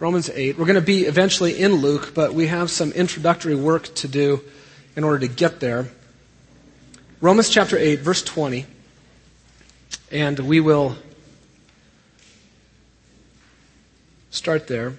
Romans 8. We're going to be eventually in Luke, but we have some introductory work to do in order to get there. Romans chapter 8, verse 20. And we will start there.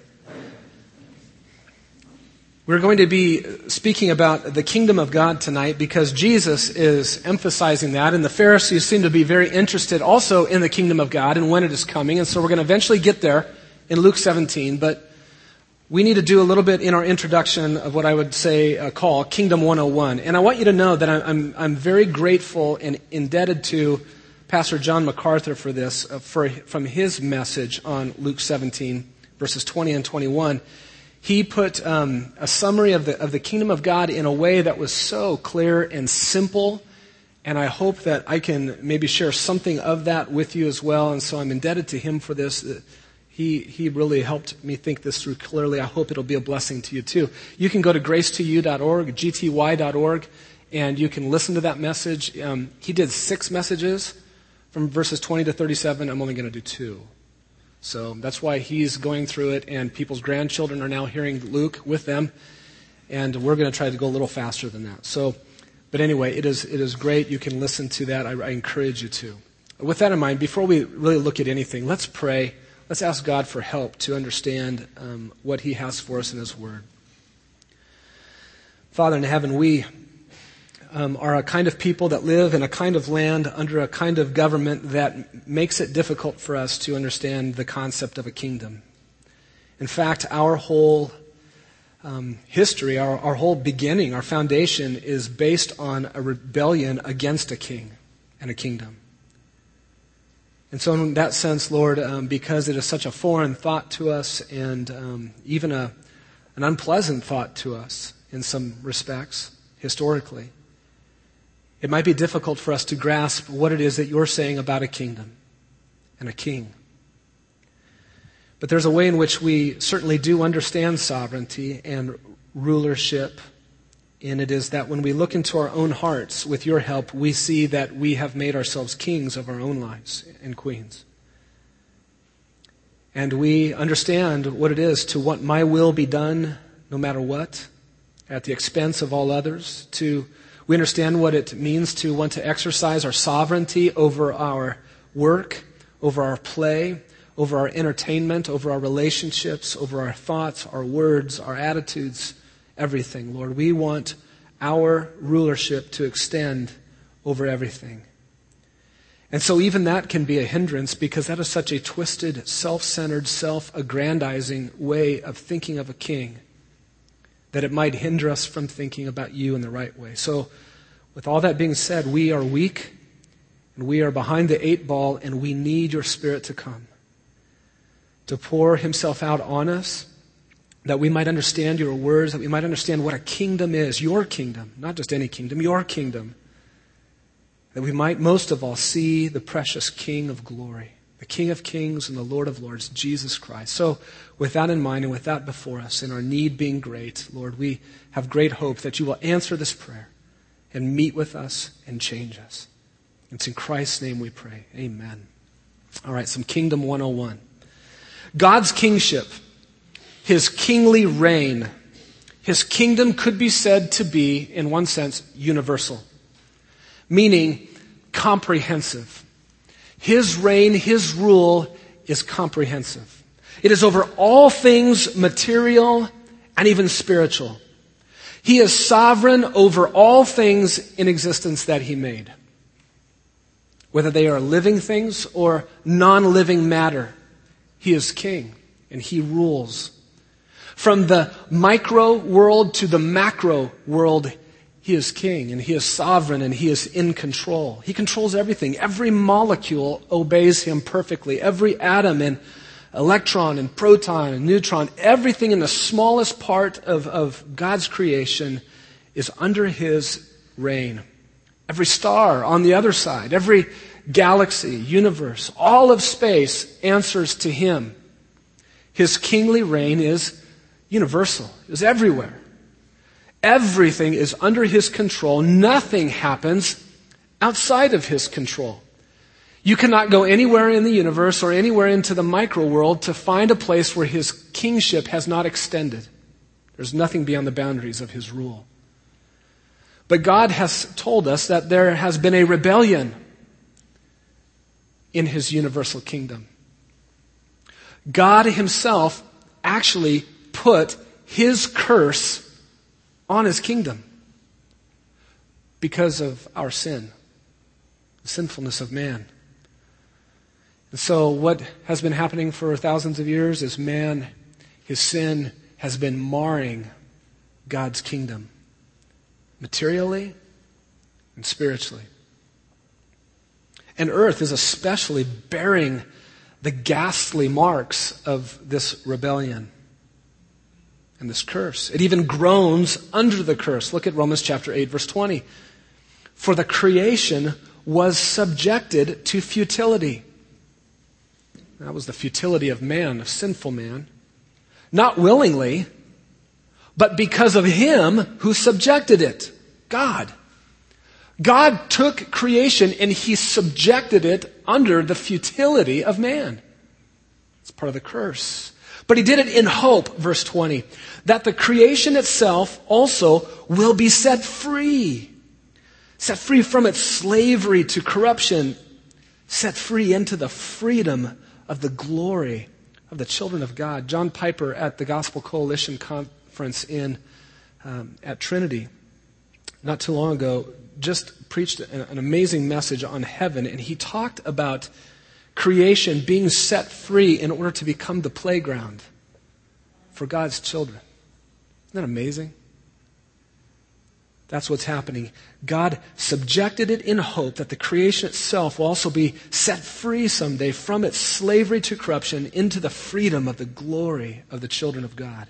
We're going to be speaking about the kingdom of God tonight because Jesus is emphasizing that, and the Pharisees seem to be very interested also in the kingdom of God and when it is coming, and so we're going to eventually get there in Luke 17, but we need to do a little bit in our introduction of what I would say call Kingdom 101. And I want you to know that I'm very grateful and indebted to Pastor John MacArthur for this, from his message on Luke 17, verses 20 and 21. He put a summary of the kingdom of God in a way that was so clear and simple, and I hope that I can maybe share something of that with you as well, and so I'm indebted to him for this. He really helped me think this through clearly. I hope it'll be a blessing to you too. You can go to gracetoyou.org, gty.org, and you can listen to that message. He did 6 messages from verses 20 to 37. I'm only going to do 2. So that's why he's going through it, and people's grandchildren are now hearing Luke with them, and we're going to try to go a little faster than that. So, but anyway, it is great. You can listen to that. I encourage you to. With that in mind, before we really look at anything, let's pray. Let's ask God for help to understand what he has for us in his word. Father in heaven, we are a kind of people that live in a kind of land under a kind of government that makes it difficult for us to understand the concept of a kingdom. In fact, our whole history, our whole beginning, our foundation is based on a rebellion against a king and a kingdom. And so in that sense, Lord, because it is such a foreign thought to us and even an unpleasant thought to us in some respects, historically, it might be difficult for us to grasp what it is that you're saying about a kingdom and a king. But there's a way in which we certainly do understand sovereignty and rulership, and it is that when we look into our own hearts with your help, we see that we have made ourselves kings of our own lives and queens. And we understand what it is to want my will be done no matter what, at the expense of all others, we understand what it means to want to exercise our sovereignty over our work, over our play, over our entertainment, over our relationships, over our thoughts, our words, our attitudes, everything. Lord, we want our rulership to extend over everything. And so even that can be a hindrance because that is such a twisted, self-centered, self-aggrandizing way of thinking of a king, that it might hinder us from thinking about you in the right way. So, with all that being said, we are weak, and we are behind the 8 ball, and we need your Spirit to come, to pour himself out on us, that we might understand your words, that we might understand what a kingdom is, your kingdom, not just any kingdom, your kingdom, that we might most of all see the precious King of glory, the King of kings and the Lord of lords, Jesus Christ. So with that in mind and with that before us and our need being great, Lord, we have great hope that you will answer this prayer and meet with us and change us. It's in Christ's name we pray. Amen. All right, some Kingdom 101. God's kingship, his kingly reign, his kingdom could be said to be, in one sense, universal, meaning comprehensive. His reign, his rule is comprehensive. It is over all things material and even spiritual. He is sovereign over all things in existence that he made, whether they are living things or non-living matter. He is king and he rules. From the micro world to the macro world, he is king and he is sovereign and he is in control. He controls everything. Every molecule obeys him perfectly. Every atom and electron and proton and neutron, everything in the smallest part of God's creation is under his reign. Every star on the other side, every galaxy, universe, all of space answers to him. His kingly reign is universal, is everywhere. Everything is under his control. Nothing happens outside of his control. You cannot go anywhere in the universe or anywhere into the micro world to find a place where his kingship has not extended. There's nothing beyond the boundaries of his rule. But God has told us that there has been a rebellion in his universal kingdom. God himself actually put his curse on his kingdom because of our sin, the sinfulness of man. And so what has been happening for thousands of years is man, his sin has been marring God's kingdom, materially and spiritually. And earth is especially bearing the ghastly marks of this rebellion and this curse. It even groans under the curse. Look at Romans chapter 8, verse 20. For the creation was subjected to futility. That was the futility of man, of sinful man. Not willingly, but because of him who subjected it, God. God took creation and he subjected it under the futility of man. It's part of the curse. But he did it in hope, verse 20, that the creation itself also will be set free from its slavery to corruption, set free into the freedom of the glory of the children of God. John Piper at the Gospel Coalition Conference at Trinity not too long ago just preached an amazing message on heaven, and he talked about creation being set free in order to become the playground for God's children. Isn't that amazing? That's what's happening. God subjected it in hope that the creation itself will also be set free someday from its slavery to corruption into the freedom of the glory of the children of God.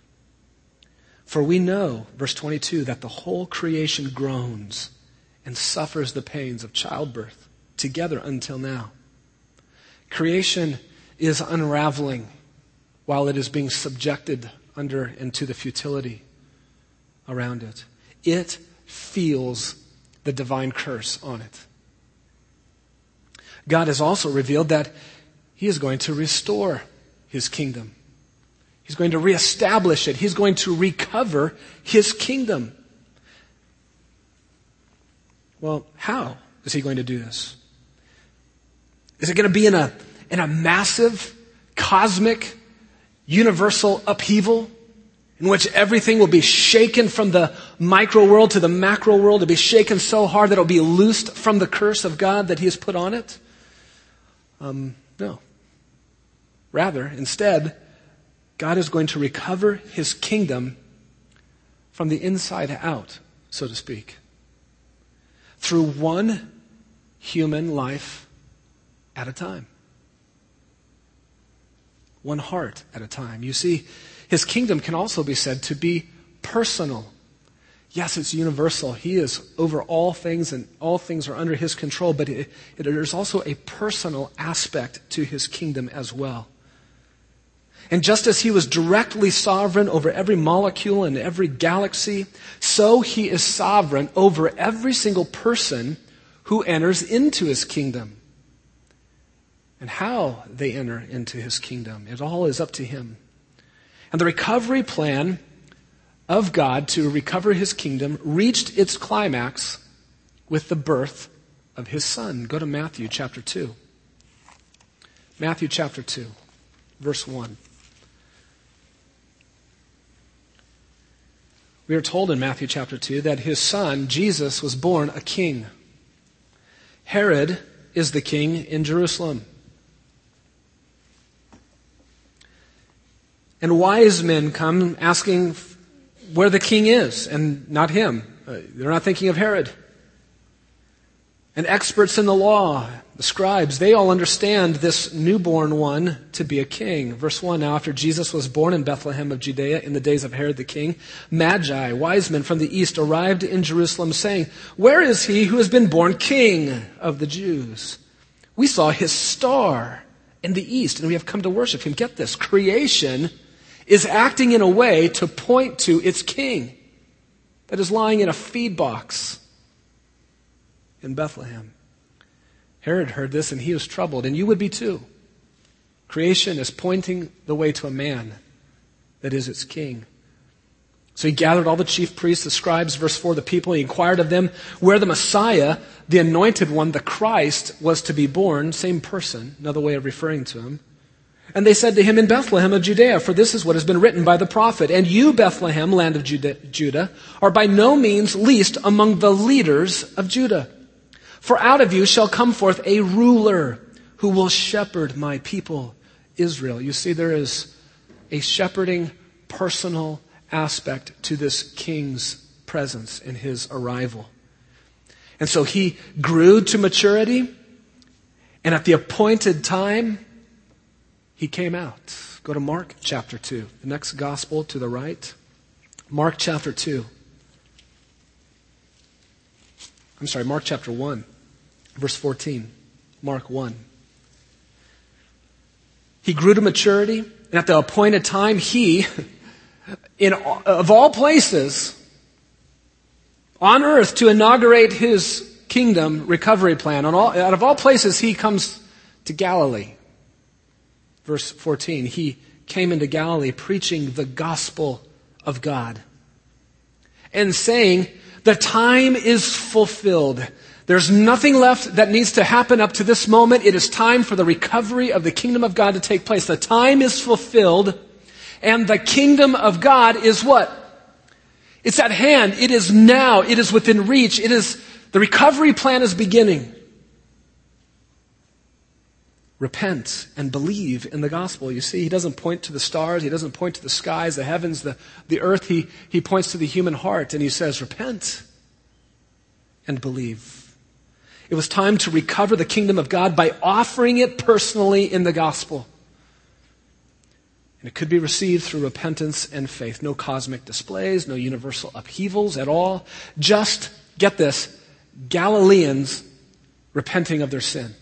For we know, verse 22, that the whole creation groans and suffers the pains of childbirth together until now. Creation is unraveling while it is being subjected under and to the futility around it. It feels the divine curse on it. God has also revealed that he is going to restore his kingdom. He's going to reestablish it. He's going to recover his kingdom. Well, how is he going to do this? Is it going to be in a massive, cosmic, universal upheaval in which everything will be shaken from the micro world to the macro world? It'll be shaken so hard that it'll be loosed from the curse of God that he has put on it? No. Rather, instead, God is going to recover his kingdom from the inside out, so to speak, through one human life at a time. One heart at a time. You see, his kingdom can also be said to be personal. Yes, it's universal. He is over all things and all things are under his control, but there's also a personal aspect to his kingdom as well. And just as he was directly sovereign over every molecule and every galaxy, so he is sovereign over every single person who enters into his kingdom. And how they enter into his kingdom, it all is up to him. And the recovery plan of God to recover his kingdom reached its climax with the birth of his son. Go to Matthew chapter 2. Matthew chapter 2, verse 1. We are told in Matthew chapter 2 that his son, Jesus, was born a king. Herod is the king in Jerusalem. And wise men come asking where the king is, and not him. They're not thinking of Herod. And experts in the law, the scribes, they all understand this newborn one to be a king. Verse 1, now after Jesus was born in Bethlehem of Judea in the days of Herod the king, Magi, wise men from the east, arrived in Jerusalem saying, where is he who has been born king of the Jews? We saw his star in the east and we have come to worship him. Get this, creation is acting in a way to point to its king that is lying in a feed box in Bethlehem. Herod heard this and he was troubled, and you would be too. Creation is pointing the way to a man that is its king. So he gathered all the chief priests, the scribes, verse 4, the people. He inquired of them where the Messiah, the anointed one, the Christ, was to be born. Same person, another way of referring to him. And they said to him, in Bethlehem of Judea, for this is what has been written by the prophet. And you, Bethlehem, land of Judah, are by no means least among the leaders of Judah. For out of you shall come forth a ruler who will shepherd my people Israel. You see, there is a shepherding, personal aspect to this king's presence in his arrival. And so he grew to maturity, and at the appointed time, he came out. Go to Mark chapter 2, the next gospel to the right. Mark chapter 2. Mark chapter 1, verse 14. Mark 1. He grew to maturity, and at the appointed time, he, of all places on earth, to inaugurate his kingdom recovery plan, out of all places, he comes to Galilee. Verse 14, he came into Galilee preaching the gospel of God and saying, the time is fulfilled. There's nothing left that needs to happen up to this moment. It is time for the recovery of the kingdom of God to take place. The time is fulfilled, and the kingdom of God is what? It's at hand. It is now. It is within reach. The recovery plan is beginning. Repent and believe in the gospel. You see, he doesn't point to the stars. He doesn't point to the skies, the heavens, the earth. He points to the human heart, and he says, repent and believe. It was time to recover the kingdom of God by offering it personally in the gospel. And it could be received through repentance and faith. No cosmic displays, no universal upheavals at all. Just, get this, Galileans repenting of their sin.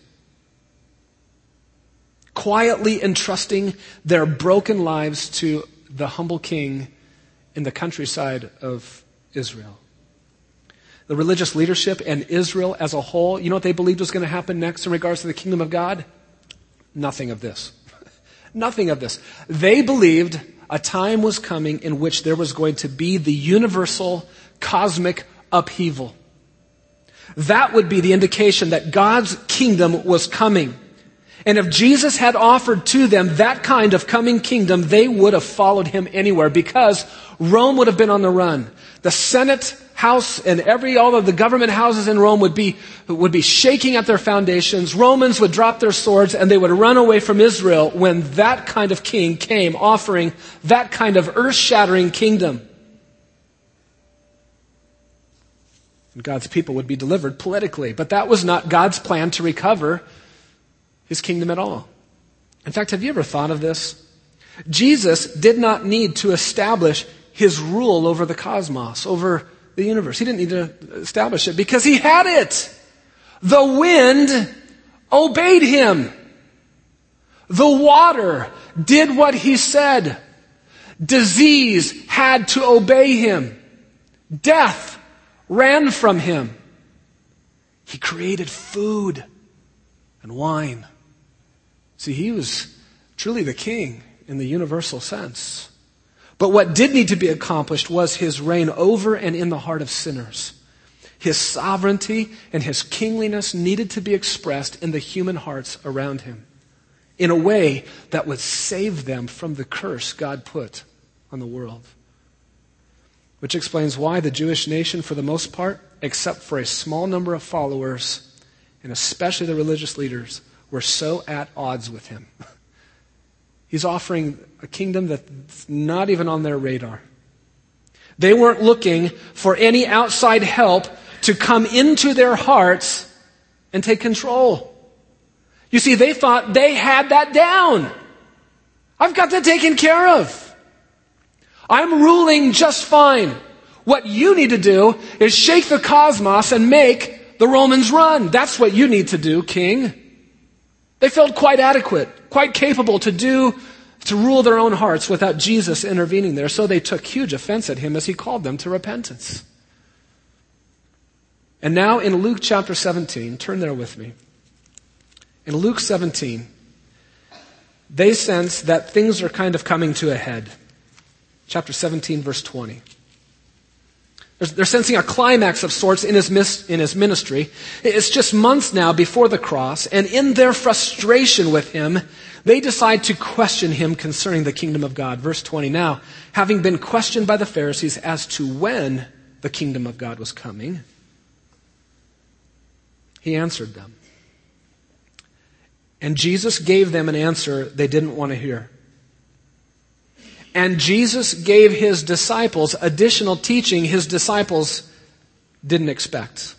Quietly entrusting their broken lives to the humble king in the countryside of Israel. The religious leadership and Israel as a whole, you know what they believed was going to happen next in regards to the kingdom of God? Nothing of this. Nothing of this. They believed a time was coming in which there was going to be the universal cosmic upheaval. That would be the indication that God's kingdom was coming. And if Jesus had offered to them that kind of coming kingdom, they would have followed him anywhere, because Rome would have been on the run. The Senate house and all of the government houses in Rome would be shaking at their foundations. Romans would drop their swords and they would run away from Israel when that kind of king came offering that kind of earth-shattering kingdom. And God's people would be delivered politically. But that was not God's plan to recover his kingdom at all. In fact, have you ever thought of this? Jesus did not need to establish his rule over the cosmos, over the universe. He didn't need to establish it because he had it. The wind obeyed him. The water did what he said. Disease had to obey him. Death ran from him. He created food and wine. See, he was truly the king in the universal sense. But what did need to be accomplished was his reign over and in the heart of sinners. His sovereignty and his kingliness needed to be expressed in the human hearts around him in a way that would save them from the curse God put on the world. Which explains why the Jewish nation, for the most part, except for a small number of followers, and especially the religious leaders, were so at odds with him. He's offering a kingdom that's not even on their radar. They weren't looking for any outside help to come into their hearts and take control. You see, they thought they had that down. I've got that taken care of. I'm ruling just fine. What you need to do is shake the cosmos and make the Romans run. That's what you need to do, king. They felt quite adequate, quite capable to rule their own hearts without Jesus intervening there. So they took huge offense at him as he called them to repentance. And now in Luke chapter 17, turn there with me. In Luke 17, they sense that things are kind of coming to a head. Chapter 17, verse 20. They're sensing a climax of sorts in his ministry. It's just months now before the cross, and in their frustration with him, they decide to question him concerning the kingdom of God. Verse 20, now, having been questioned by the Pharisees as to when the kingdom of God was coming, he answered them. And Jesus gave them an answer they didn't want to hear. And Jesus gave his disciples additional teaching his disciples didn't expect.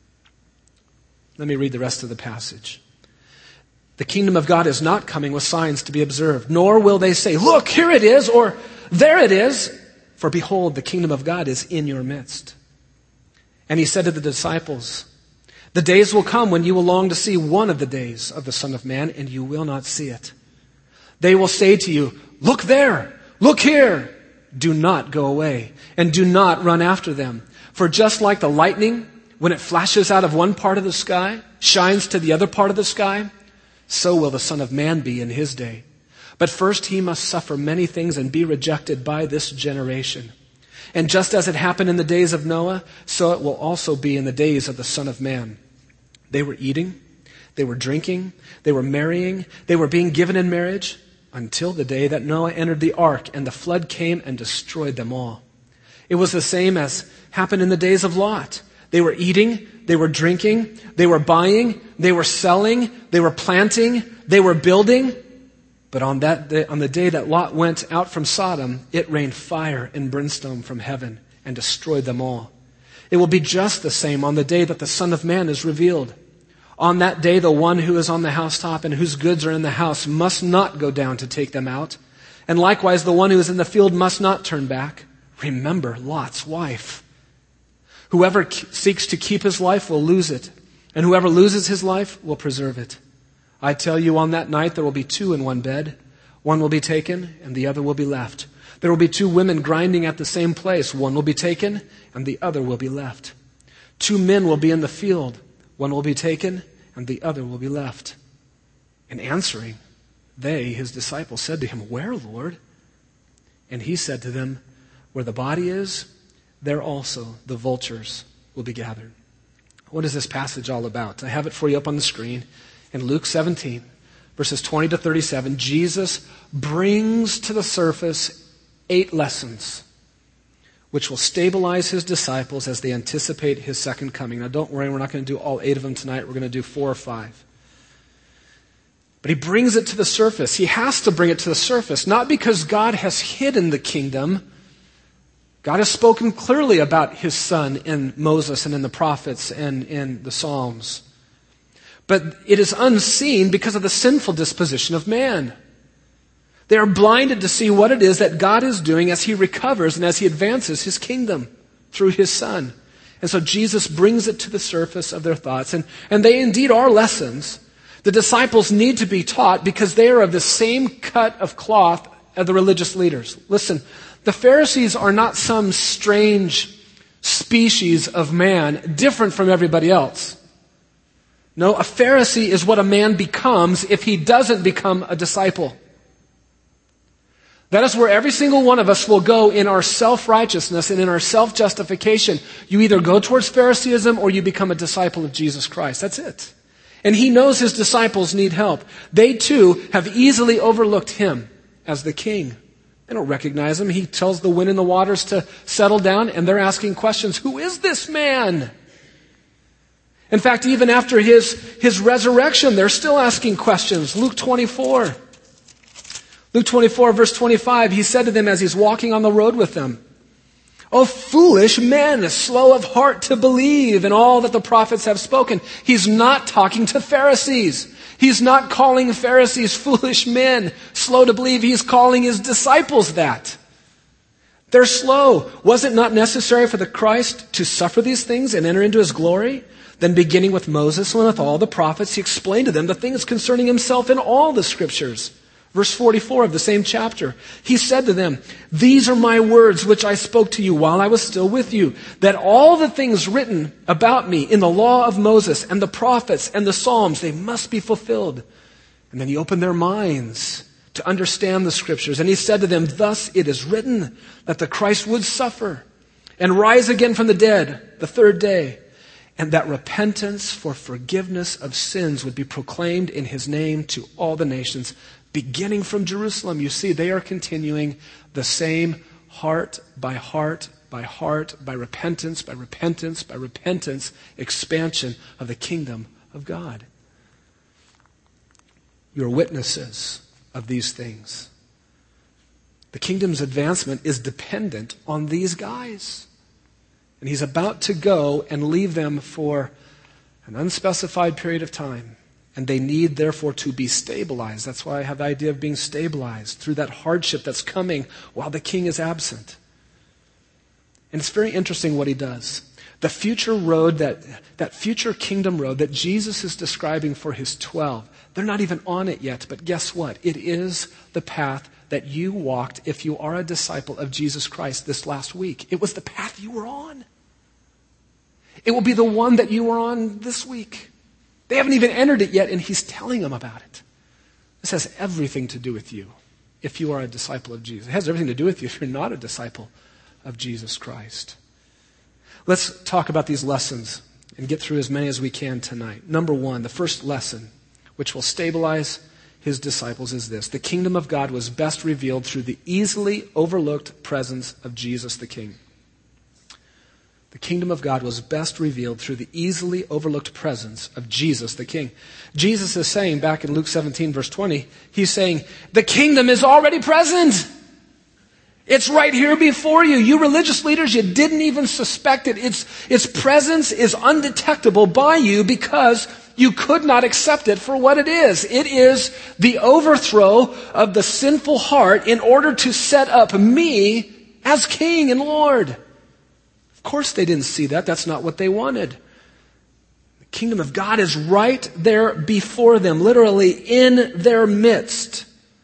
Let me read the rest of the passage. The kingdom of God is not coming with signs to be observed, nor will they say, look, here it is, or there it is. For behold, the kingdom of God is in your midst. And he said to the disciples, the days will come when you will long to see one of the days of the Son of Man, and you will not see it. They will say to you, look there, look here. Do not go away, and do not run after them. For just like the lightning, when it flashes out of one part of the sky, shines to the other part of the sky, so will the Son of Man be in his day. But first he must suffer many things and be rejected by this generation. And just as it happened in the days of Noah, so it will also be in the days of the Son of Man. They were eating, they were drinking, they were marrying, they were being given in marriage, until the day that Noah entered the ark and the flood came and destroyed them all. It was the same as happened in the days of Lot. They were eating, they were drinking, they were buying, they were selling, they were planting, they were building. But on the day that Lot went out from Sodom, it rained fire and brimstone from heaven and destroyed them all. It will be just the same on the day that the Son of Man is revealed. On that day, the one who is on the housetop and whose goods are in the house must not go down to take them out. And likewise, the one who is in the field must not turn back. Remember Lot's wife. Whoever seeks to keep his life will lose it, and whoever loses his life will preserve it. I tell you, on that night there will be two in one bed. One will be taken, and the other will be left. There will be two women grinding at the same place. One will be taken, and the other will be left. Two men will be in the field. One will be taken, and the other will be left. And answering, they, his disciples, said to him, where, Lord? And he said to them, where the body is, there also the vultures will be gathered. What is this passage all about? I have it for you up on the screen. In Luke 17, verses 20 to 37, Jesus brings to the surface 8 lessons which will stabilize his disciples as they anticipate his second coming. Now don't worry, we're not going to do all 8 of them tonight. We're going to do 4 or 5. But he brings it to the surface. He has to bring it to the surface, not because God has hidden the kingdom. God has spoken clearly about his Son in Moses and in the prophets and in the Psalms. But it is unseen because of the sinful disposition of man. They are blinded to see what it is that God is doing as he recovers and as he advances his kingdom through his Son. And so Jesus brings it to the surface of their thoughts. And they indeed are lessons. The disciples need to be taught because they are of the same cut of cloth as the religious leaders. Listen, the Pharisees are not some strange species of man different from everybody else. No, a Pharisee is what a man becomes if he doesn't become a disciple. That is where every single one of us will go in our self-righteousness and in our self-justification. You either go towards Phariseeism or you become a disciple of Jesus Christ. That's it. And he knows his disciples need help. They too have easily overlooked him as the king. They don't recognize him. He tells the wind and the waters to settle down, and they're asking questions. Who is this man? In fact, even after his resurrection, they're still asking questions. Luke 24, verse 25, he said to them as he's walking on the road with them, "O foolish men, slow of heart to believe in all that the prophets have spoken." He's not talking to Pharisees. He's not calling Pharisees foolish men, slow to believe. He's calling his disciples that. They're slow. Was it not necessary for the Christ to suffer these things and enter into his glory? Then beginning with Moses and with all the prophets, he explained to them the things concerning himself in all the scriptures. Verse 44 of the same chapter, he said to them, "These are my words which I spoke to you while I was still with you, that all the things written about me in the law of Moses and the prophets and the Psalms, they must be fulfilled." And then he opened their minds to understand the scriptures. And he said to them, "Thus it is written that the Christ would suffer and rise again from the dead the third day, and that repentance for forgiveness of sins would be proclaimed in his name to all the nations, beginning from Jerusalem." You see, they are continuing the same heart by heart by heart, by repentance, by repentance, by repentance, expansion of the kingdom of God. You are witnesses of these things. The kingdom's advancement is dependent on these guys. And he's about to go and leave them for an unspecified period of time. And they need, therefore, to be stabilized. That's why I have the idea of being stabilized through that hardship that's coming while the king is absent. And it's very interesting what he does. The future road, that future kingdom road that Jesus is describing for his 12, they're not even on it yet, but guess what? It is the path that you walked if you are a disciple of Jesus Christ this last week. It was the path you were on. It will be the one that you were on this week. They haven't even entered it yet, and he's telling them about it. This has everything to do with you if you are a disciple of Jesus. It has everything to do with you if you're not a disciple of Jesus Christ. Let's talk about these lessons and get through as many as we can tonight. Number one, the first lesson, which will stabilize his disciples, is this: the kingdom of God was best revealed through the easily overlooked presence of Jesus the King. The kingdom of God was best revealed through the easily overlooked presence of Jesus the King. Jesus is saying, back in Luke 17, verse 20, he's saying, the kingdom is already present. It's right here before you. You religious leaders, you didn't even suspect it. Its presence is undetectable by you because you could not accept it for what it is. It is the overthrow of the sinful heart in order to set up me as King and Lord. Of course they didn't see that. That's not what they wanted. The kingdom of God is right there before them, literally in their midst.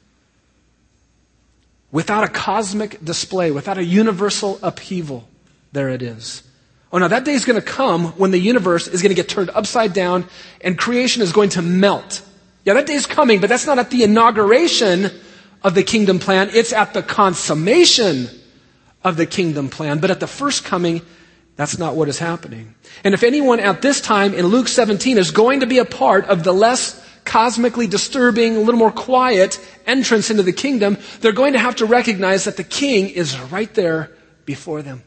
Without a cosmic display, without a universal upheaval, there it is. Oh, now that day is going to come when the universe is going to get turned upside down and creation is going to melt. Yeah, that day is coming, but that's not at the inauguration of the kingdom plan. It's at the consummation of the kingdom plan. But at the first coming, that's not what is happening. And if anyone at this time in Luke 17 is going to be a part of the less cosmically disturbing, a little more quiet entrance into the kingdom, they're going to have to recognize that the king is right there before them.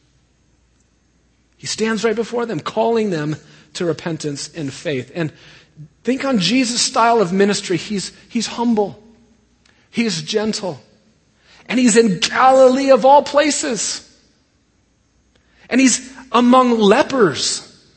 He stands right before them, calling them to repentance and faith. And think on Jesus' style of ministry. He's humble. He's gentle. And he's in Galilee of all places. And he's among lepers,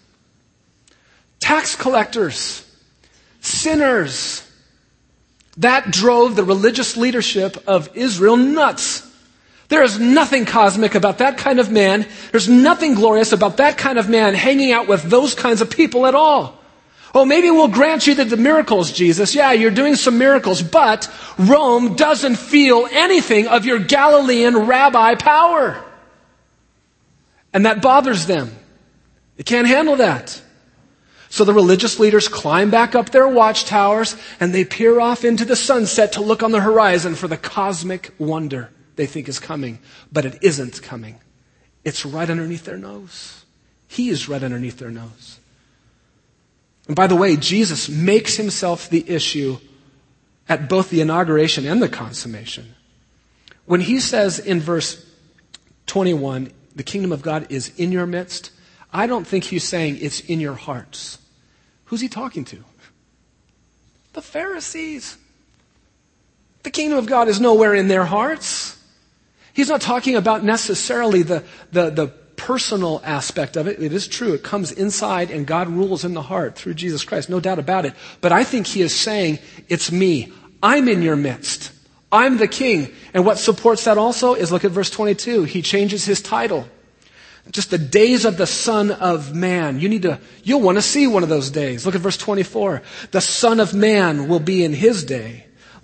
tax collectors, sinners. That drove the religious leadership of Israel nuts. There is nothing cosmic about that kind of man. There's nothing glorious about that kind of man hanging out with those kinds of people at all. Oh, maybe we'll grant you the miracles, Jesus. Yeah, you're doing some miracles, but Rome doesn't feel anything of your Galilean rabbi power. And that bothers them. They can't handle that. So the religious leaders climb back up their watchtowers and they peer off into the sunset to look on the horizon for the cosmic wonder they think is coming. But it isn't coming. It's right underneath their nose. He is right underneath their nose. And by the way, Jesus makes himself the issue at both the inauguration and the consummation. When he says in verse 21, the kingdom of God is in your midst, I don't think he's saying it's in your hearts. Who's he talking to? The Pharisees. The kingdom of God is nowhere in their hearts. He's not talking about necessarily the personal aspect of it. It is true. It comes inside and God rules in the heart through Jesus Christ. No doubt about it. But I think he is saying, it's me. I'm in your midst. I'm the king. And what supports that also is, look at verse 22. He changes his title. Just the days of the Son of Man. You'll want to see one of those days. Look at verse 24. The Son of Man will be in his day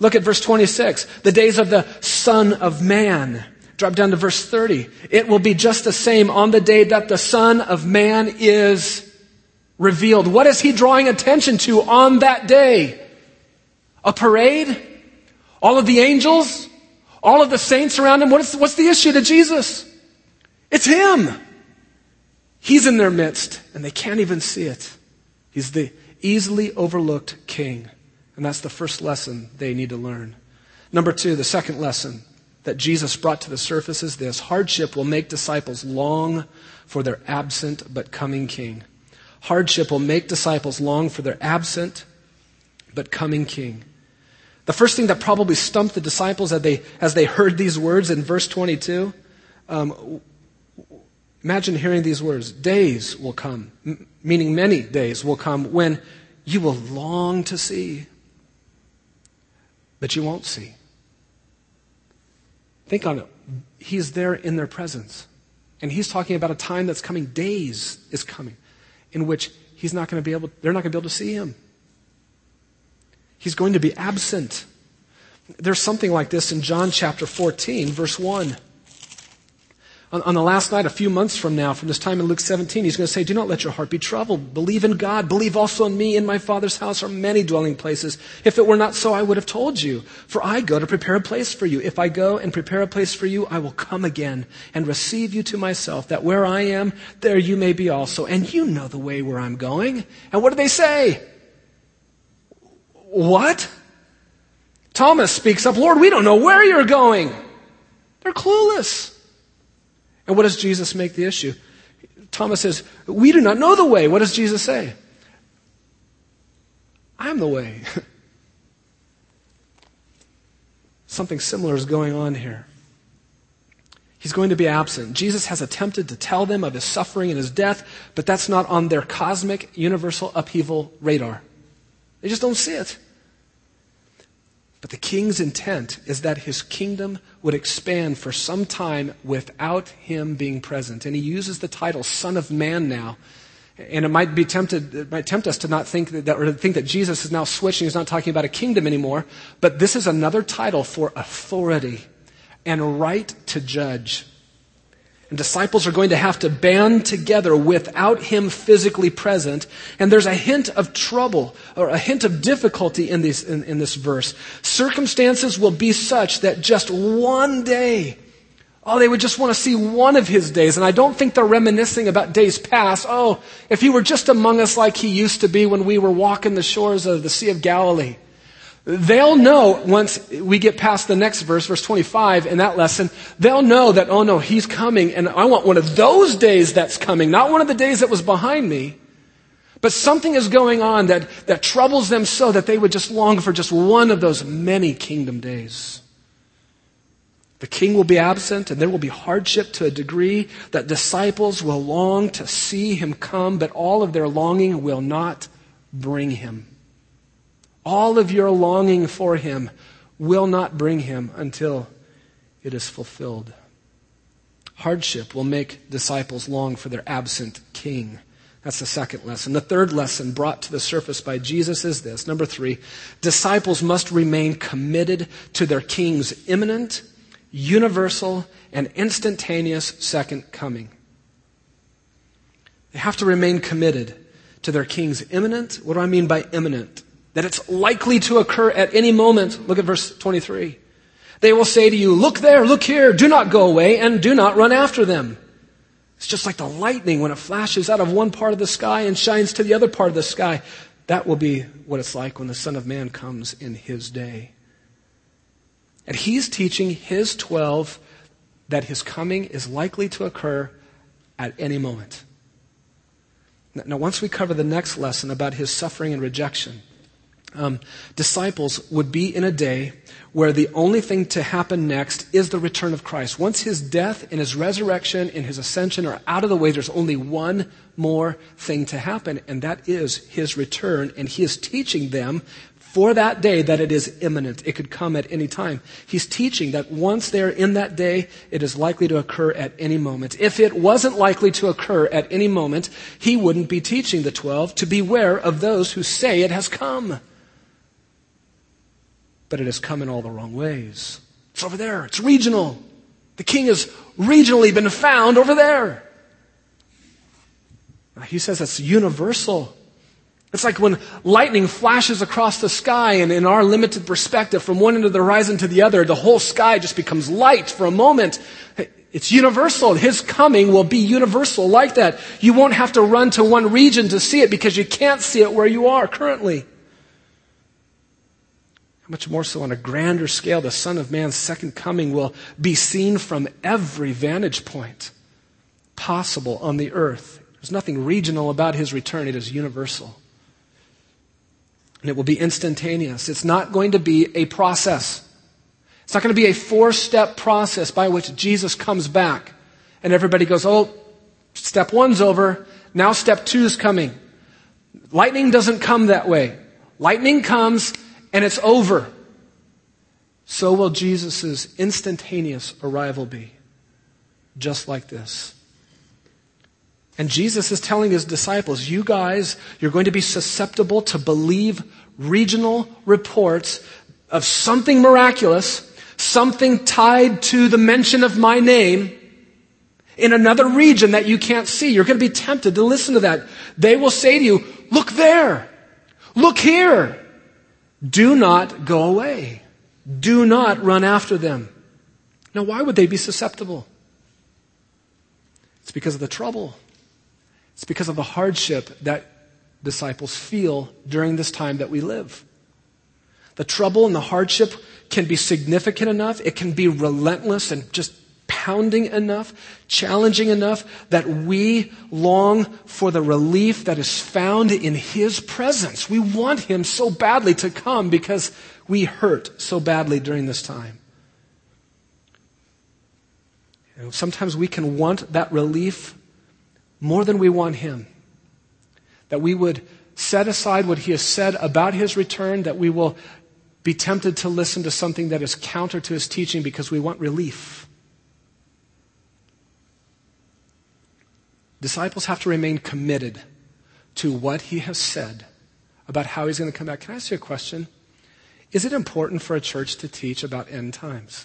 Look at verse 26. The days of the Son of Man. Drop down to verse 30. It will be just the same on the day that the Son of Man is revealed. What is he drawing attention to on that day? A parade? All of the angels? All of the saints around him? What's the issue to Jesus? It's him. He's in their midst, and they can't even see it. He's the easily overlooked king. And that's the first lesson they need to learn. Number two, the second lesson that Jesus brought to the surface is this: hardship will make disciples long for their absent but coming king. Hardship will make disciples long for their absent but coming king. The first thing that probably stumped the disciples as they heard these words in verse 22, imagine hearing these words: days will come, meaning many days will come, when you will long to see, but you won't see. Think on it. He's there in their presence. And he's talking about a time that's coming, days is coming, in which they're not going to be able to see him. He's going to be absent. There's something like this in John chapter 14, verse 1. On the last night, a few months from now, from this time in Luke 17, he's going to say, do not let your heart be troubled. Believe in God. Believe also in me. In my Father's house are many dwelling places. If it were not so, I would have told you. For I go to prepare a place for you. If I go and prepare a place for you, I will come again and receive you to myself, that where I am, there you may be also. And you know the way where I'm going. And what do they say? What? Thomas speaks up, Lord, we don't know where you're going. They're clueless. And what does Jesus make the issue? Thomas says, we do not know the way. What does Jesus say? I'm the way. Something similar is going on here. He's going to be absent. Jesus has attempted to tell them of his suffering and his death, but that's not on their cosmic, universal upheaval radar. They just don't see it. But the king's intent is that his kingdom would expand for some time without him being present. And he uses the title Son of Man now. And it might tempt us to not think that, or to think that Jesus is now switching. He's not talking about a kingdom anymore. But this is another title for authority and right to judge. And disciples are going to have to band together without him physically present. And there's a hint of trouble or a hint of difficulty in this verse. Circumstances will be such that just one day, they would just want to see one of his days. And I don't think they're reminiscing about days past. If he were just among us like he used to be when we were walking the shores of the Sea of Galilee. They'll know once we get past the next verse, verse 25, in that lesson, they'll know that, oh no, he's coming, and I want one of those days that's coming, not one of the days that was behind me. But something is going on that troubles them so that they would just long for just one of those many kingdom days. The king will be absent, and there will be hardship to a degree that disciples will long to see him come, but all of their longing will not bring him. All of your longing for him will not bring him until it is fulfilled. Hardship will make disciples long for their absent king. That's the second lesson. The third lesson brought to the surface by Jesus is this. Number 3, disciples must remain committed to their king's imminent, universal, and instantaneous second coming. They have to remain committed to their king's imminent. What do I mean by imminent? That it's likely to occur at any moment. Look at verse 23. They will say to you, look there, look here, do not go away, and do not run after them. It's just like the lightning when it flashes out of one part of the sky and shines to the other part of the sky. That will be what it's like when the Son of Man comes in his day. And he's teaching his 12 that his coming is likely to occur at any moment. Now, once we cover the next lesson about his suffering and rejection, disciples would be in a day where the only thing to happen next is the return of Christ. Once his death and his resurrection and his ascension are out of the way, there's only one more thing to happen, and that is his return. And he is teaching them for that day that it is imminent. It could come at any time. He's teaching that once they're in that day, it is likely to occur at any moment. If it wasn't likely to occur at any moment, he wouldn't be teaching the 12 to beware of those who say it has come. but it has come in all the wrong ways. It's over there. It's regional. The king has regionally been found over there. He says it's universal. It's like when lightning flashes across the sky, and in our limited perspective, from one end of the horizon to the other, the whole sky just becomes light for a moment. It's universal. His coming will be universal like that. You won't have to run to one region to see it because you can't see it where you are currently. How much more so on a grander scale, the Son of Man's second coming will be seen from every vantage point possible on the earth. There's nothing regional about his return. It is universal. And it will be instantaneous. It's not going to be a process. It's not going to be a 4-step process by which Jesus comes back and everybody goes, oh, step 1's over. Now step 2's coming. Lightning doesn't come that way. Lightning comes and it's over. So will Jesus' instantaneous arrival be. Just like this. And Jesus is telling his disciples, you guys, you're going to be susceptible to believe regional reports of something miraculous, something tied to the mention of my name in another region that you can't see. You're going to be tempted to listen to that. They will say to you, look there, look here. Do not go away. Do not run after them. Now, why would they be susceptible? It's because of the trouble. It's because of the hardship that disciples feel during this time that we live. The trouble and the hardship can be significant enough. It can be relentless and just pounding enough, challenging enough that we long for the relief that is found in his presence. We want him so badly to come because we hurt so badly during this time. Sometimes we can want that relief more than we want him. That we would set aside what he has said about his return, that we will be tempted to listen to something that is counter to his teaching because we want relief. Disciples have to remain committed to what he has said about how he's going to come back. Can I ask you a question? Is it important for a church to teach about end times?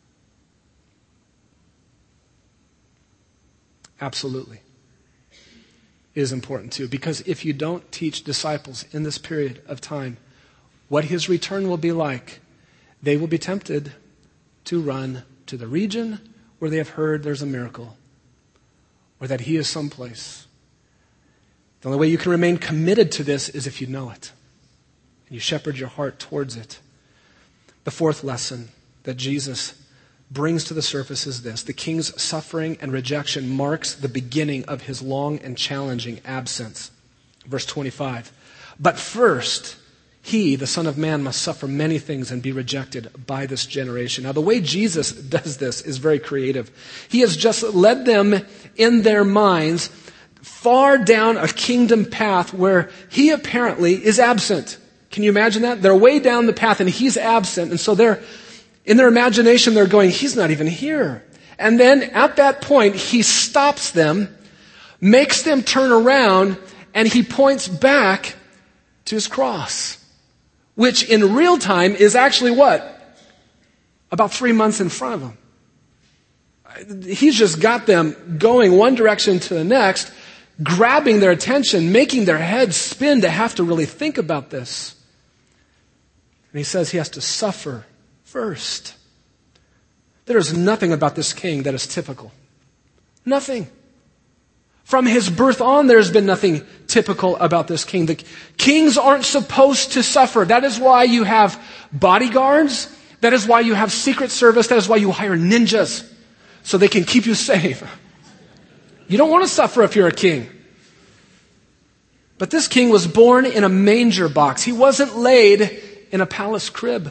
Absolutely. It is important too, because if you don't teach disciples in this period of time what his return will be like, they will be tempted to run to the region where they have heard there's a miracle or that he is someplace. The only way you can remain committed to this is if you know it and you shepherd your heart towards it. The fourth lesson that Jesus brings to the surface is this: the king's suffering and rejection marks the beginning of his long and challenging absence. Verse 25. But first, he, the Son of Man, must suffer many things and be rejected by this generation. Now, the way Jesus does this is very creative. He has just led them in their minds far down a kingdom path where he apparently is absent. Can you imagine that? They're way down the path and he's absent, and so in their imagination, they're going, he's not even here. And then at that point, he stops them, makes them turn around, and he points back to his cross, which in real time is actually what? About 3 months in front of them. He's just got them going one direction to the next, grabbing their attention, making their heads spin to have to really think about this. And he says he has to suffer first. There is nothing about this king that is typical. Nothing. From his birth on, there has been nothing typical about this king. The kings aren't supposed to suffer. That is why you have bodyguards. That is why you have Secret Service. That is why you hire ninjas, so they can keep you safe. You don't want to suffer if you're a king. But this king was born in a manger box. He wasn't laid in a palace crib.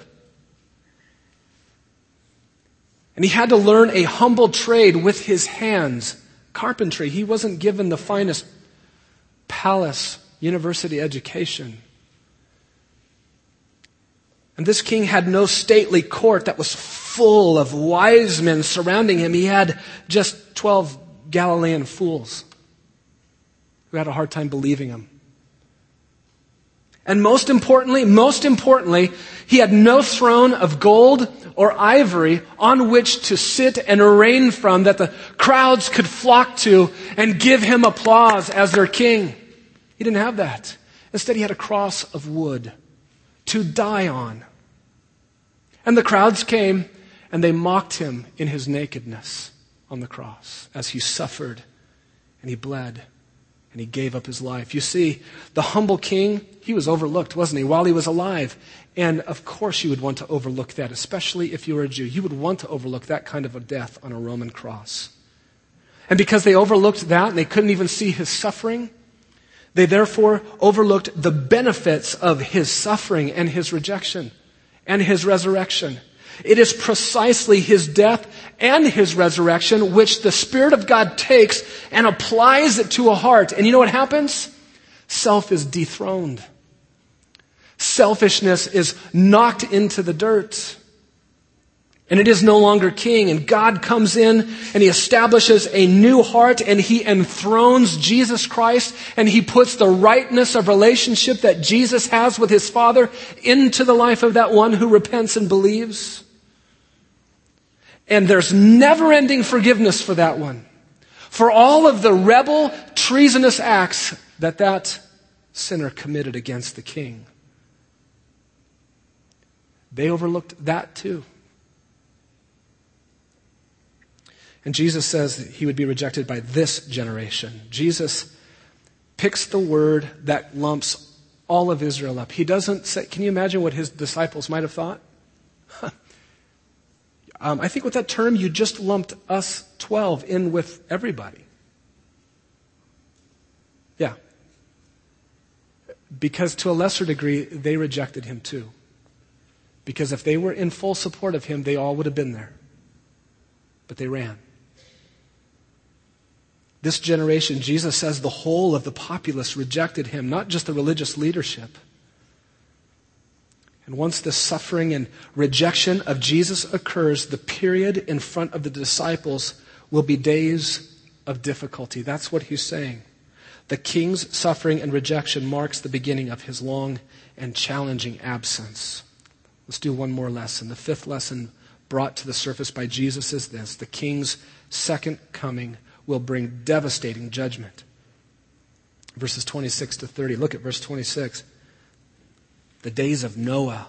And he had to learn a humble trade with his hands, carpentry. He wasn't given the finest palace university education. And this king had no stately court that was full of wise men surrounding him. He had just 12 Galilean fools who had a hard time believing him. And most importantly, he had no throne of gold or ivory on which to sit and reign from that the crowds could flock to and give him applause as their king. He didn't have that. Instead, he had a cross of wood to die on. And the crowds came and they mocked him in his nakedness on the cross as he suffered and he bled and he gave up his life. You see, the humble king, he was overlooked, wasn't he, while he was alive? And of course you would want to overlook that, especially if you were a Jew. You would want to overlook that kind of a death on a Roman cross. And because they overlooked that and they couldn't even see his suffering, they therefore overlooked the benefits of his suffering and his rejection and his resurrection. It is precisely his death and his resurrection which the Spirit of God takes and applies it to a heart. And you know what happens? Self is dethroned. Selfishness is knocked into the dirt. And it is no longer king. And God comes in and he establishes a new heart and he enthrones Jesus Christ and he puts the rightness of relationship that Jesus has with his Father into the life of that one who repents and believes. And there's never-ending forgiveness for that one. For all of the rebel, treasonous acts that sinner committed against the king. They overlooked that too. And Jesus says that he would be rejected by this generation. Jesus picks the word that lumps all of Israel up. He doesn't say, can you imagine what his disciples might have thought? I think with that term, you just lumped us 12 in with everybody. Yeah. Because to a lesser degree, they rejected him too. Because if they were in full support of him, they all would have been there. But they ran. This generation, Jesus says the whole of the populace rejected him, not just the religious leadership. And once the suffering and rejection of Jesus occurs, the period in front of the disciples will be days of difficulty. That's what he's saying. The king's suffering and rejection marks the beginning of his long and challenging absence. Let's do one more lesson. The fifth lesson brought to the surface by Jesus is this: the king's second coming will bring devastating judgment. Verses 26 to 30. Look at verse 26. The days of Noah.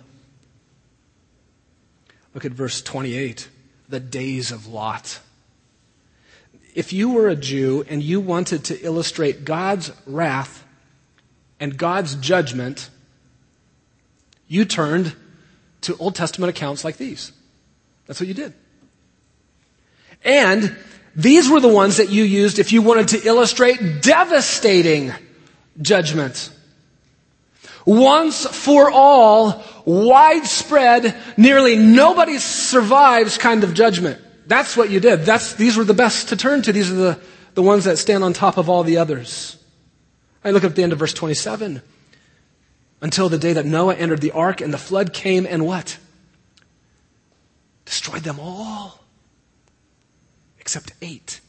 Look at verse 28. The days of Lot. If you were a Jew and you wanted to illustrate God's wrath and God's judgment, you turned to Old Testament accounts like these. That's what you did. And these were the ones that you used if you wanted to illustrate devastating judgment. Once for all, widespread, nearly nobody survives kind of judgment. That's what you did. These were the best to turn to. These are the ones that stand on top of all the others. I look at the end of verse 27. Until the day that Noah entered the ark and the flood came and what? Destroyed them all. Except 8.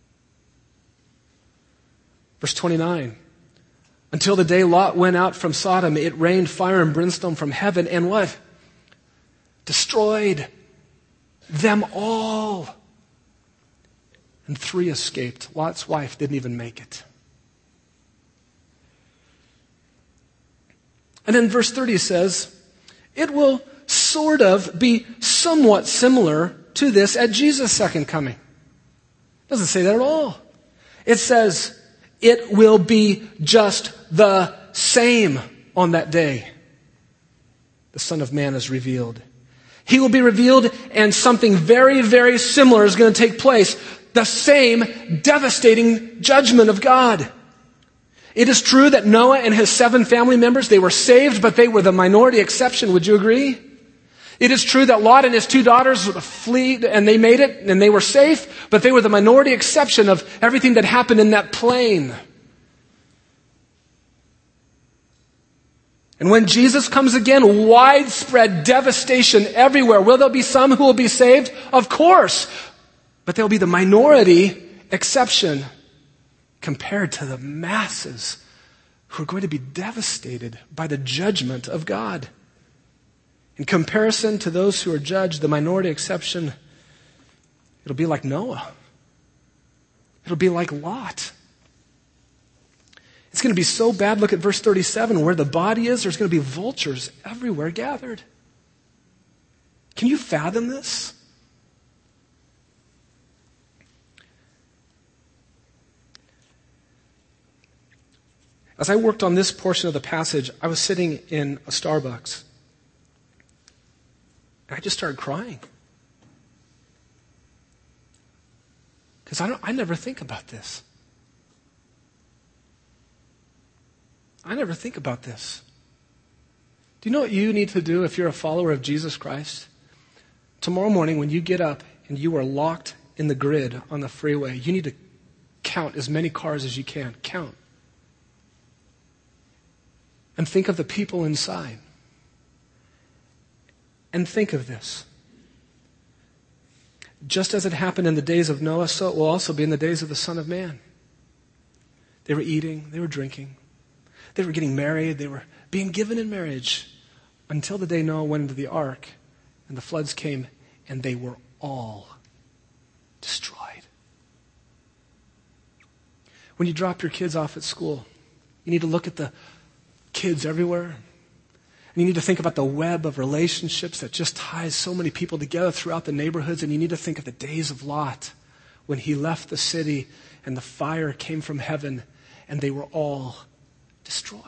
Verse 29. Until the day Lot went out from Sodom, it rained fire and brimstone from heaven and what? Destroyed them all. And 3 escaped. Lot's wife didn't even make it. And then verse 30 says, it will sort of be somewhat similar to this at Jesus' second coming. It doesn't say that at all. It says, it will be just the same on that day. The Son of Man is revealed. He will be revealed and something very, very similar is going to take place. The same devastating judgment of God. It is true that Noah and his 7 family members, they were saved, but they were the minority exception. Would you agree? It is true that Lot and his 2 daughters fled and they made it and they were safe, but they were the minority exception of everything that happened in that plain. And when Jesus comes again, widespread devastation everywhere. Will there be some who will be saved? Of course. But they'll be the minority exception compared to the masses who are going to be devastated by the judgment of God. In comparison to those who are judged, the minority exception, it'll be like Noah. It'll be like Lot. It's going to be so bad. Look at verse 37. Where the body is, there's going to be vultures everywhere gathered. Can you fathom this? As I worked on this portion of the passage, I was sitting in a Starbucks. And I just started crying. Because I never think about this. I never think about this. Do you know what you need to do if you're a follower of Jesus Christ? Tomorrow morning when you get up and you are locked in the grid on the freeway, you need to count as many cars as you can. Count. And think of the people inside. And think of this. Just as it happened in the days of Noah, so it will also be in the days of the Son of Man. They were eating, they were drinking, they were getting married, they were being given in marriage until the day Noah went into the ark and the floods came and they were all destroyed. When you drop your kids off at school, you need to look at the kids everywhere. And you need to think about the web of relationships that just ties so many people together throughout the neighborhoods. And you need to think of the days of Lot when he left the city and the fire came from heaven and they were all destroyed.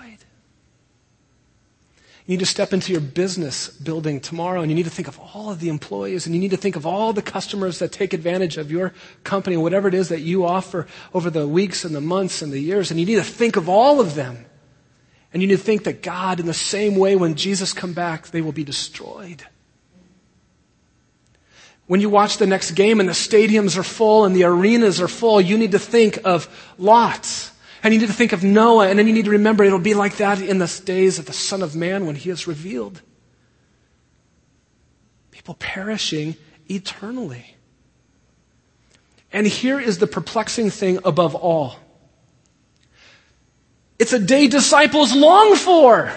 You need to step into your business building tomorrow and you need to think of all of the employees and you need to think of all the customers that take advantage of your company, whatever it is that you offer over the weeks and the months and the years. And you need to think of all of them. And you need to think that God, in the same way, when Jesus comes back, they will be destroyed. When you watch the next game and the stadiums are full and the arenas are full, you need to think of Lot. And you need to think of Noah. And then you need to remember it'll be like that in the days of the Son of Man when he is revealed. People perishing eternally. And here is the perplexing thing above all. It's a day disciples long for.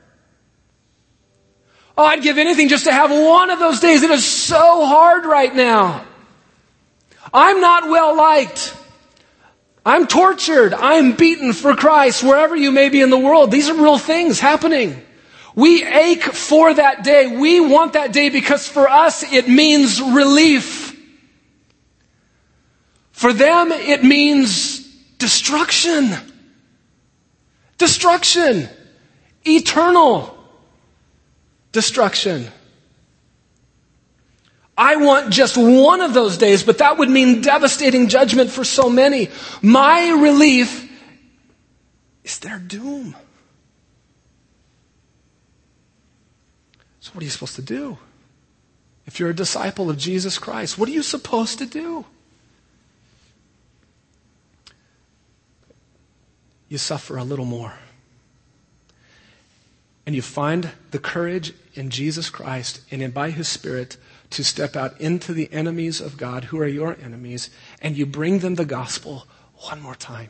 Oh, I'd give anything just to have one of those days. It is so hard right now. I'm not well liked. I'm tortured. I'm beaten for Christ wherever you may be in the world. These are real things happening. We ache for that day. We want that day because for us it means relief. For them it means destruction. Destruction. Eternal destruction. I want just one of those days, but that would mean devastating judgment for so many. My relief is their doom. So what are you supposed to do? If you're a disciple of Jesus Christ, what are you supposed to do? You suffer a little more. And you find the courage in Jesus Christ and by His Spirit to step out into the enemies of God who are your enemies, and you bring them the gospel one more time.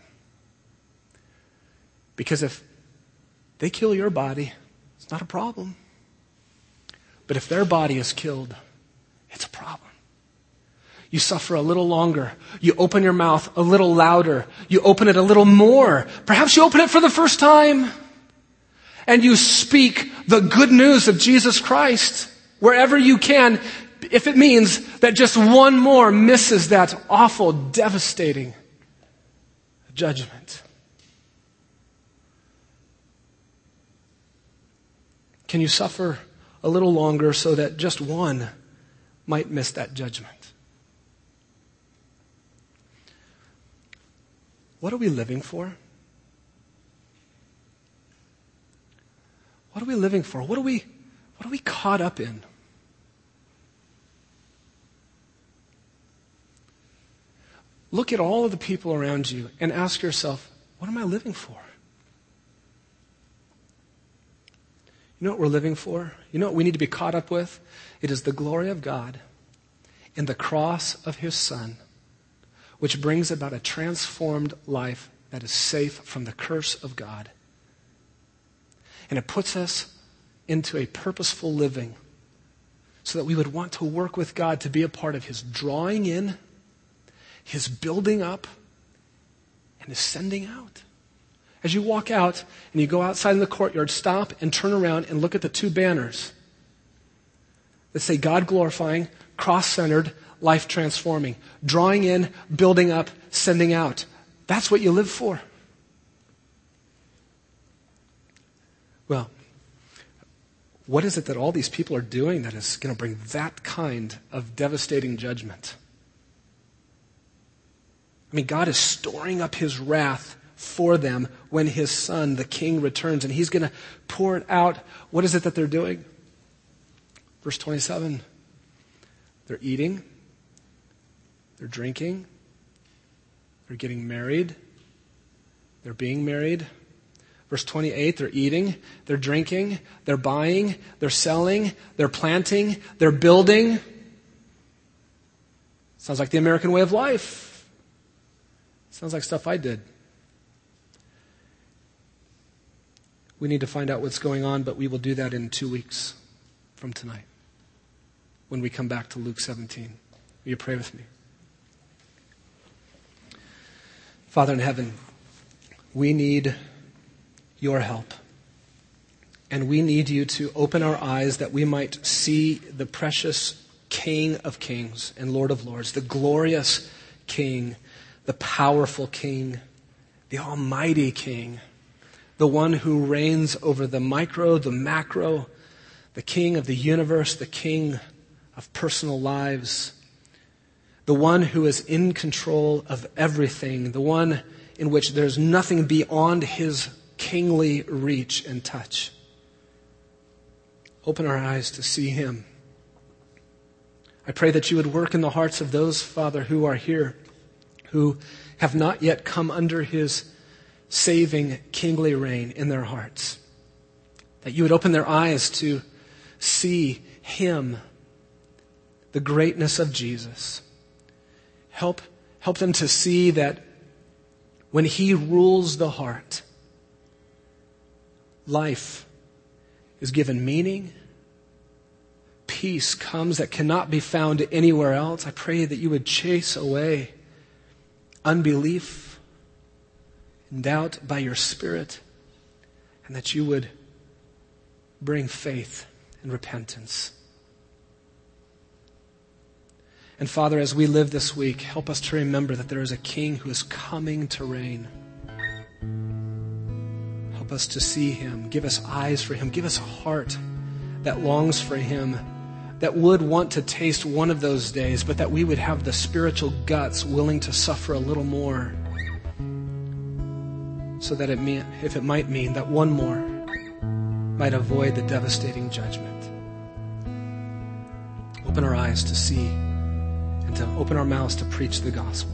Because if they kill your body, it's not a problem. But if their body is killed, it's a problem. You suffer a little longer. You open your mouth a little louder. You open it a little more. Perhaps you open it for the first time. And you speak the good news of Jesus Christ wherever you can, if it means that just one more misses that awful, devastating judgment. Can you suffer a little longer so that just one might miss that judgment? What are we living for? What are we living for? What are we caught up in? Look at all of the people around you and ask yourself, what am I living for? You know what we're living for? You know what we need to be caught up with? It is the glory of God in the cross of His Son, which brings about a transformed life that is safe from the curse of God And it puts us into a purposeful living so that we would want to work with God to be a part of His drawing in, His building up, and His sending out. As you walk out and you go outside in the courtyard, stop and turn around and look at the two banners that say God glorifying, cross-centered, life transforming. Drawing in, building up, sending out. That's what you live for. Well, what is it that all these people are doing that is going to bring that kind of devastating judgment? I mean, God is storing up His wrath for them when His Son, the King, returns, and He's going to pour it out. What is it that they're doing? Verse 27, they're eating, they're drinking, they're getting married, they're being married. Verse 28, they're eating, they're drinking, they're buying, they're selling, they're planting, they're building. Sounds like the American way of life. Sounds like stuff I did. We need to find out what's going on, but we will do that in 2 weeks from tonight when we come back to Luke 17. Will you pray with me? Father in heaven, we need Your help. And we need You to open our eyes that we might see the precious King of Kings and Lord of Lords, the glorious King, the powerful King, the almighty King, the one who reigns over the micro, the macro, the King of the universe, the King of personal lives, the one who is in control of everything, the one in which there's nothing beyond His kingly reach and touch. Open our eyes to see Him. I pray that You would work in the hearts of those, Father, who are here, who have not yet come under His saving kingly reign in their hearts. That You would open their eyes to see Him, the greatness of Jesus. Help them to see that when He rules the heart, life is given meaning. Peace comes that cannot be found anywhere else. I pray that You would chase away unbelief and doubt by Your Spirit, and that You would bring faith and repentance. And Father, as we live this week, help us to remember that there is a King who is coming to reign. Help us to see Him. Give us eyes for Him. Give us a heart that longs for Him, that would want to taste one of those days, but that we would have the spiritual guts willing to suffer a little more, so that if it might mean that one more might avoid the devastating judgment. Open our eyes to see and to open our mouths to preach the gospel.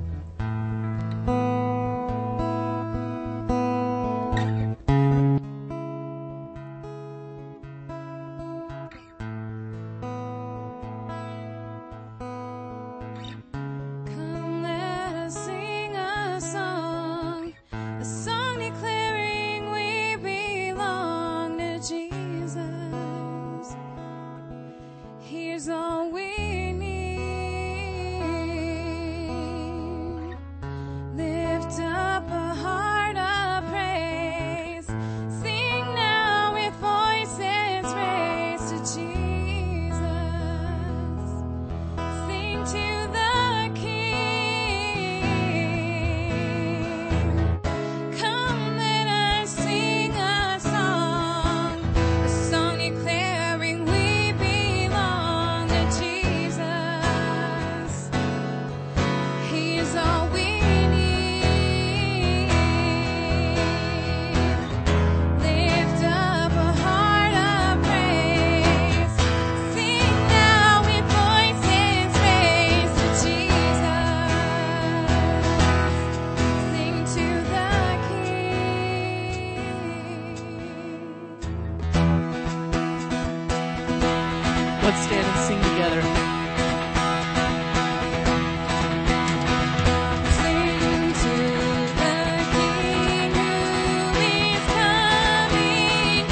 Let's stand and sing together. Sing to the King who is coming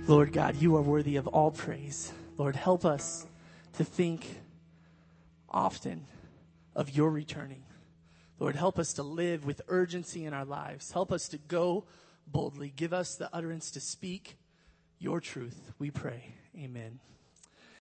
Lord God, you are worthy of all praise. Lord, help us to think often of your returning. Lord, help us to live with urgency in our lives. Help us to go boldly. Give us the utterance to speak your truth, we pray. Amen.